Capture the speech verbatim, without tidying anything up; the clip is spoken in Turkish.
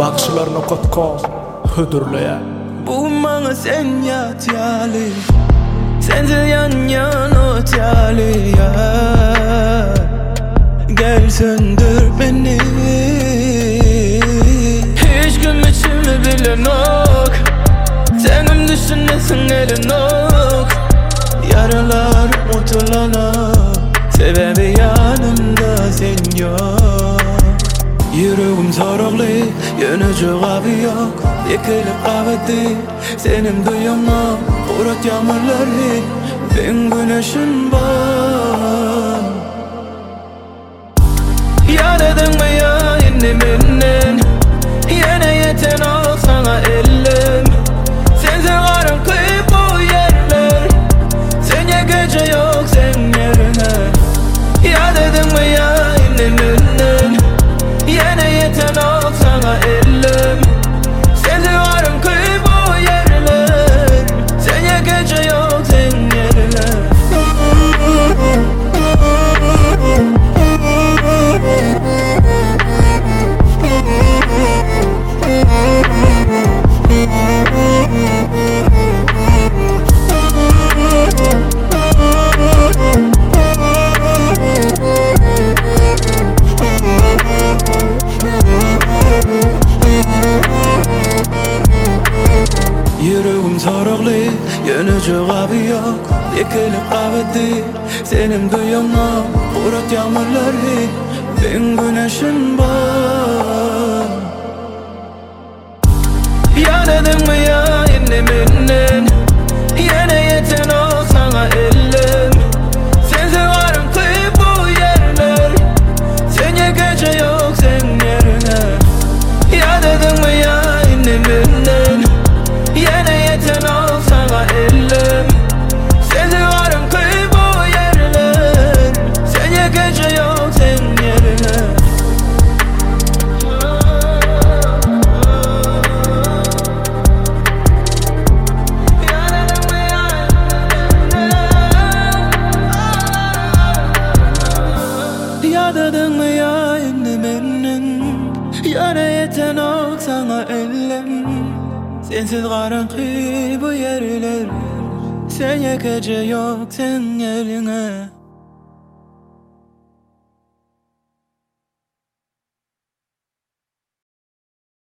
bakışlarını kotka hüdürlüye. Bu bana sen yat yali, sensiz yan yana otyali ya. Gel söndür beni, hiç gün içimi bilen ok. Senin düşünesin elin ok. Yaralar unutulana, sebebi yanımda sen yok. Yüreğim sarıklı, yönü cevabı yok. Yıkılıp kahvetti, senin duyamam uğrat yağmurları, ben güneşin var. Yadadın mı ya yine benden, yine yeten ol sana elim. Sensiz karanlık bu yerler, sen ya gece yok sen yerine. Yadadın mı ya yine benden, yine yeten ol sana elim. Sensiz karanlık bu yerler, sen ya gece yok sen yerine. Yüreğim sarıklı, yönü cevabı yok. Yıkılıp kahvetti, senin duyamam uğrat yağmurları, ben güneşin var. Yadadın mı ya yine benden, yine yeten ol sana elim. Sensiz karanlık bu yerler, sen ya gece yok sen yerine. Yadadın mı ya yine benden, yine yeten ol sana elim. Sensiz karanlık bu yerler, sen ya gece yok sen yerine. Yadadın mı ya yine benden, yine yeten ol sana elim. Sensiz karanlık bu yerler, sen ya gece yok sen yerine.